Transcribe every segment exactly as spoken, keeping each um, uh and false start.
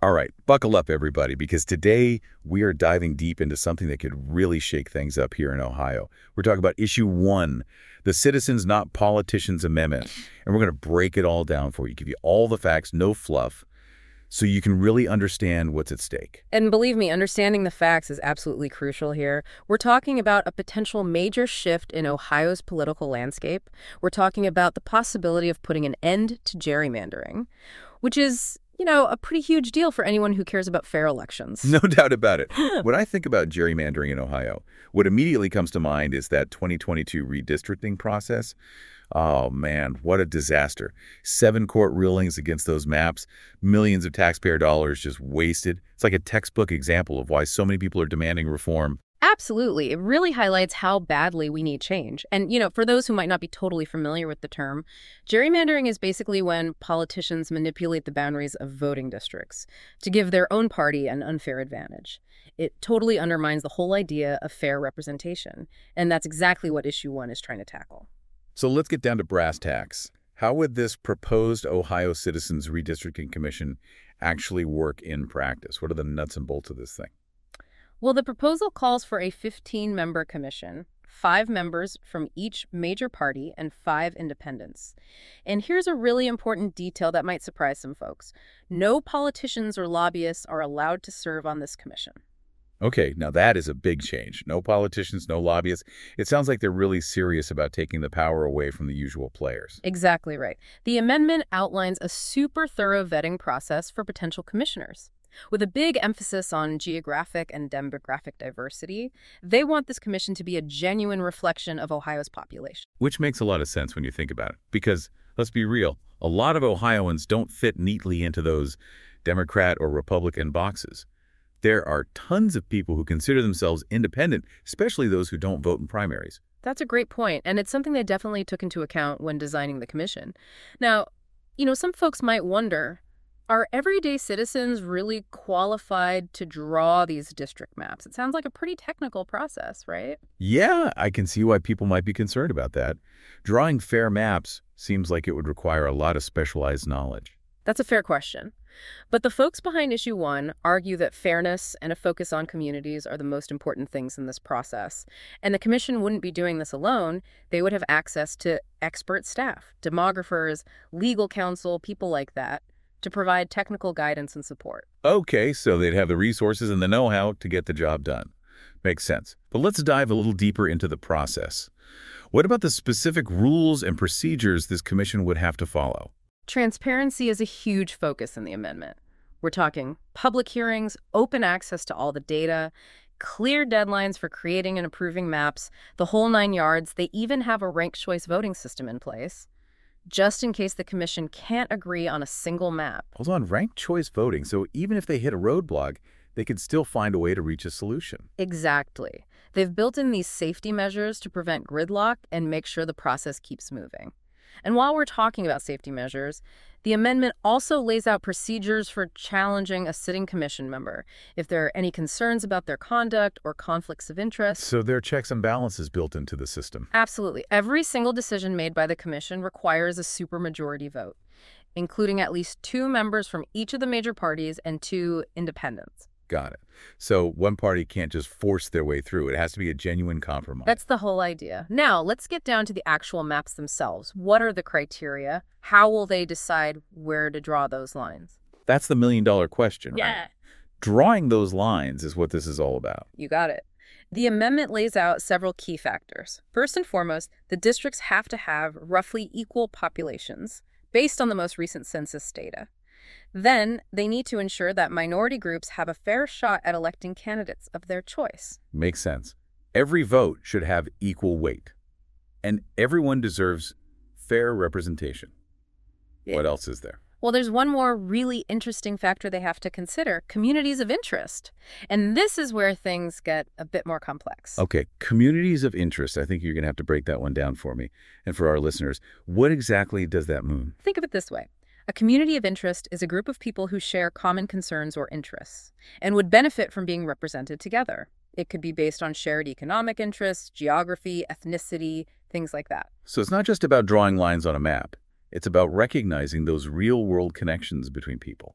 All right, buckle up, everybody, because today we are diving deep into something that could really shake things up here in Ohio. We're talking about Issue one, the Citizens Not Politicians Amendment, and we're going to break it all down for you, give you all the facts, no fluff, so you can really understand what's at stake. And believe me, understanding the facts is absolutely crucial here. We're talking about a potential major shift in Ohio's political landscape. We're talking about the possibility of putting an end to gerrymandering, which is, you know, a pretty huge deal for anyone who cares about fair elections. No doubt about it. When I think about gerrymandering in Ohio, what immediately comes to mind is that twenty twenty-two redistricting process. Oh, man, what a disaster. Seven court rulings against those maps, millions of taxpayer dollars just wasted. It's like a textbook example of why so many people are demanding reform. Absolutely. It really highlights how badly we need change. And, you know, for those who might not be totally familiar with the term, gerrymandering is basically when politicians manipulate the boundaries of voting districts to give their own party an unfair advantage. It totally undermines the whole idea of fair representation. And that's exactly what Issue one is trying to tackle. So let's get down to brass tacks. How would this proposed Ohio Citizens Redistricting Commission actually work in practice? What are the nuts and bolts of this thing? Well, the proposal calls for a fifteen-member commission, five members from each major party and five independents. And here's a really important detail that might surprise some folks. No politicians or lobbyists are allowed to serve on this commission. Okay, now that is a big change. No politicians, no lobbyists. It sounds like they're really serious about taking the power away from the usual players. Exactly right. The amendment outlines a super thorough vetting process for potential commissioners. With a big emphasis on geographic and demographic diversity, they want this commission to be a genuine reflection of Ohio's population. Which makes a lot of sense when you think about it. Because, let's be real, a lot of Ohioans don't fit neatly into those Democrat or Republican boxes. There are tons of people who consider themselves independent, especially those who don't vote in primaries. That's a great point, and it's something they definitely took into account when designing the commission. Now, you know, some folks might wonder, are everyday citizens really qualified to draw these district maps? It sounds like a pretty technical process, right? Yeah, I can see why people might be concerned about that. Drawing fair maps seems like it would require a lot of specialized knowledge. That's a fair question. But the folks behind Issue one argue that fairness and a focus on communities are the most important things in this process. And the commission wouldn't be doing this alone. They would have access to expert staff, demographers, legal counsel, people like that, to provide technical guidance and support. Okay, so they'd have the resources and the know-how to get the job done. Makes sense. But let's dive a little deeper into the process. What about the specific rules and procedures this commission would have to follow? Transparency is a huge focus in the amendment. We're talking public hearings, open access to all the data, clear deadlines for creating and approving maps, the whole nine yards. They even have a ranked choice voting system in place, just in case the commission can't agree on a single map. Hold on, ranked choice voting, so even if they hit a roadblock, they could still find a way to reach a solution. Exactly. They've built in these safety measures to prevent gridlock and make sure the process keeps moving. And while we're talking about safety measures, the amendment also lays out procedures for challenging a sitting commission member if there are any concerns about their conduct or conflicts of interest. So there are checks and balances built into the system. Absolutely. Every single decision made by the commission requires a supermajority vote, including at least two members from each of the major parties and two independents. Got it. So one party can't just force their way through. It has to be a genuine compromise. That's the whole idea. Now, let's get down to the actual maps themselves. What are the criteria? How will they decide where to draw those lines? That's the million-dollar question, right? Yeah. Drawing those lines is what this is all about. You got it. The amendment lays out several key factors. First and foremost, the districts have to have roughly equal populations based on the most recent census data. Then, they need to ensure that minority groups have a fair shot at electing candidates of their choice. Makes sense. Every vote should have equal weight, and everyone deserves fair representation. Yeah. What else is there? Well, there's one more really interesting factor they have to consider, communities of interest. And this is where things get a bit more complex. Okay, communities of interest. I think you're going to have to break that one down for me and for our listeners. What exactly does that mean? Think of it this way. A community of interest is a group of people who share common concerns or interests and would benefit from being represented together. It could be based on shared economic interests, geography, ethnicity, things like that. So it's not just about drawing lines on a map. It's about recognizing those real-world connections between people.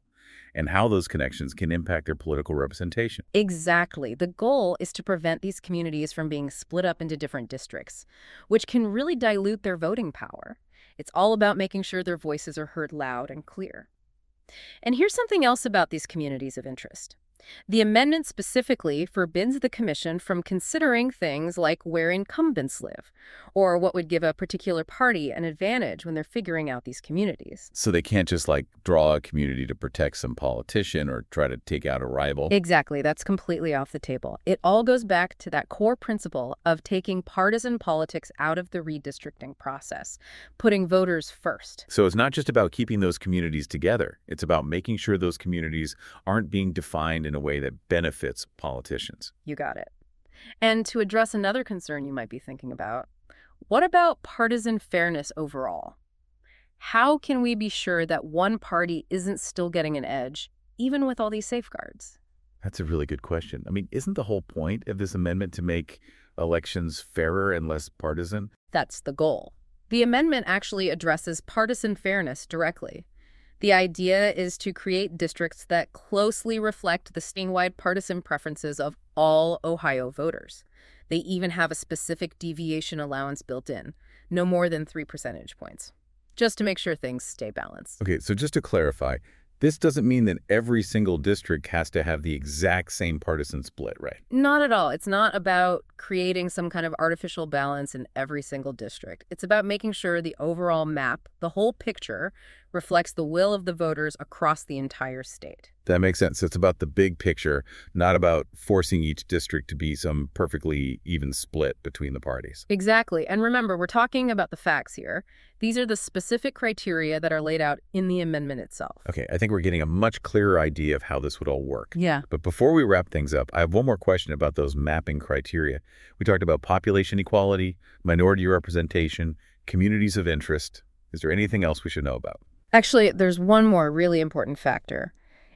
and how those connections can impact their political representation. Exactly. The goal is to prevent these communities from being split up into different districts, which can really dilute their voting power. It's all about making sure their voices are heard loud and clear. And here's something else about these communities of interest. The amendment specifically forbids the commission from considering things like where incumbents live, or what would give a particular party an advantage when they're figuring out these communities. So they can't just, like, draw a community to protect some politician or try to take out a rival. Exactly. That's completely off the table. It all goes back to that core principle of taking partisan politics out of the redistricting process, putting voters first. So it's not just about keeping those communities together. It's about making sure those communities aren't being defined in a way that benefits politicians. You got it. And to address another concern you might be thinking about, what about partisan fairness overall? How can we be sure that one party isn't still getting an edge, even with all these safeguards? That's a really good question. I mean, isn't the whole point of this amendment to make elections fairer and less partisan? That's the goal. The amendment actually addresses partisan fairness directly. The idea is to create districts that closely reflect the statewide partisan preferences of all Ohio voters. They even have a specific deviation allowance built in, no more than three percentage points, just to make sure things stay balanced. Okay, so just to clarify, this doesn't mean that every single district has to have the exact same partisan split, right? Not at all. It's not about creating some kind of artificial balance in every single district. It's about making sure the overall map, the whole picture, reflects the will of the voters across the entire state. That makes sense. It's about the big picture, not about forcing each district to be some perfectly even split between the parties. Exactly. And remember, we're talking about the facts here. These are the specific criteria that are laid out in the amendment itself. Okay, I think we're getting a much clearer idea of how this would all work. Yeah. But before we wrap things up, I have one more question about those mapping criteria. We talked about population equality, minority representation, communities of interest. Is there anything else we should know about? Actually, there's one more really important factor.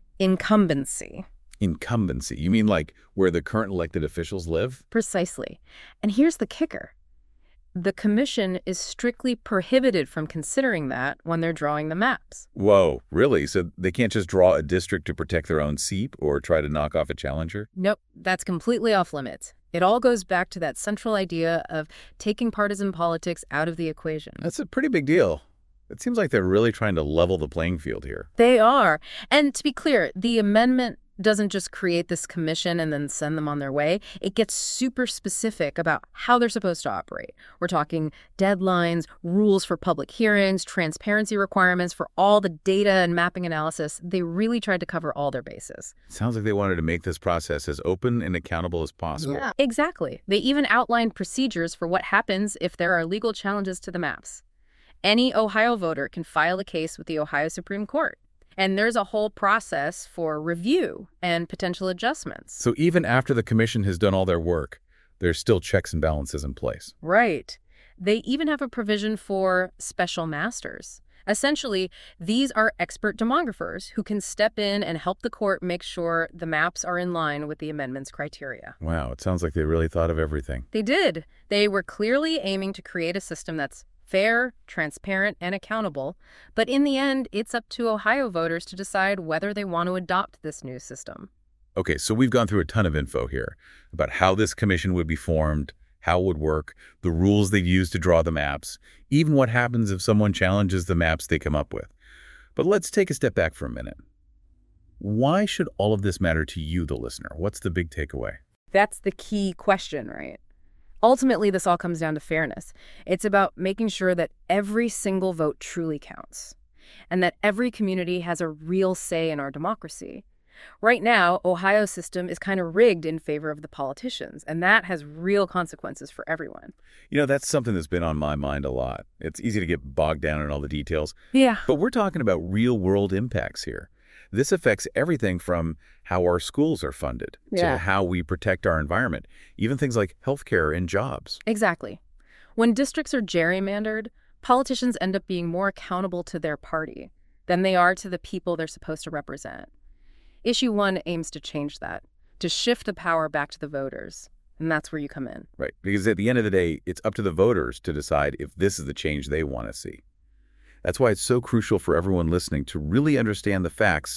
Incumbency. Incumbency. You mean like where the current elected officials live? Precisely. And here's the kicker. The commission is strictly prohibited from considering that when they're drawing the maps. Whoa, really? So they can't just draw a district to protect their own seat or try to knock off a challenger? Nope, that's completely off limits. It all goes back to that central idea of taking partisan politics out of the equation. That's a pretty big deal. It seems like they're really trying to level the playing field here. They are. And to be clear, the amendment doesn't just create this commission and then send them on their way. It gets super specific about how they're supposed to operate. We're talking deadlines, rules for public hearings, transparency requirements for all the data and mapping analysis. They really tried to cover all their bases. Sounds like they wanted to make this process as open and accountable as possible. Yeah, exactly. They even outlined procedures for what happens if there are legal challenges to the maps. Any Ohio voter can file a case with the Ohio Supreme Court. And there's a whole process for review and potential adjustments. So even after the commission has done all their work, there's still checks and balances in place. Right. They even have a provision for special masters. Essentially, these are expert demographers who can step in and help the court make sure the maps are in line with the amendment's criteria. Wow, it sounds like they really thought of everything. They did. They were clearly aiming to create a system that's fair, transparent, and accountable. But in the end, it's up to Ohio voters to decide whether they want to adopt this new system. Okay, so we've gone through a ton of info here about how this commission would be formed, how it would work, the rules they'd use to draw the maps, even what happens if someone challenges the maps they come up with. But let's take a step back for a minute. Why should all of this matter to you, the listener? What's the big takeaway? That's the key question, right? Ultimately, this all comes down to fairness. It's about making sure that every single vote truly counts and that every community has a real say in our democracy. Right now, Ohio's system is kind of rigged in favor of the politicians, and that has real consequences for everyone. You know, that's something that's been on my mind a lot. It's easy to get bogged down in all the details. Yeah. But we're talking about real-world impacts here. This affects everything from how our schools are funded Yeah. to how we protect our environment, even things like healthcare and jobs. Exactly. When districts are gerrymandered, politicians end up being more accountable to their party than they are to the people they're supposed to represent. Issue one aims to change that, to shift the power back to the voters. And that's where you come in. Right, because at the end of the day, it's up to the voters to decide if this is the change they want to see. That's why it's so crucial for everyone listening to really understand the facts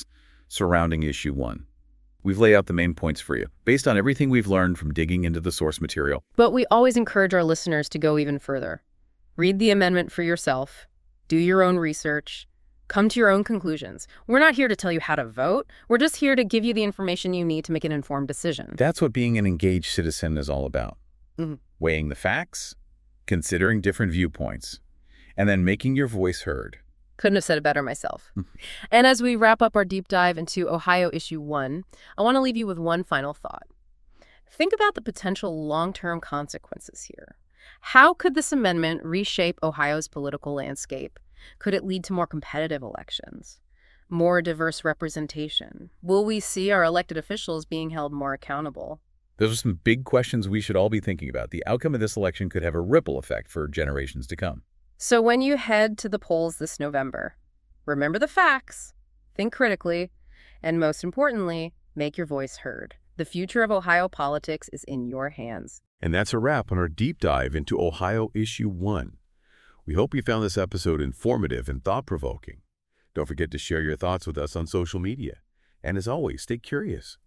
surrounding Issue one. We've laid out the main points for you, based on everything we've learned from digging into the source material. But we always encourage our listeners to go even further. Read the amendment for yourself, do your own research, come to your own conclusions. We're not here to tell you how to vote. We're just here to give you the information you need to make an informed decision. That's what being an engaged citizen is all about. Mm-hmm. Weighing the facts, considering different viewpoints, and then making your voice heard. Couldn't have said it better myself. And as we wrap up our deep dive into Ohio Issue one, I want to leave you with one final thought. Think about the potential long-term consequences here. How could this amendment reshape Ohio's political landscape? Could it lead to more competitive elections? More diverse representation? Will we see our elected officials being held more accountable? Those are some big questions we should all be thinking about. The outcome of this election could have a ripple effect for generations to come. So when you head to the polls this November, remember the facts, think critically, and most importantly, make your voice heard. The future of Ohio politics is in your hands. And that's a wrap on our deep dive into Ohio Issue one. We hope you found this episode informative and thought-provoking. Don't forget to share your thoughts with us on social media. And as always, stay curious.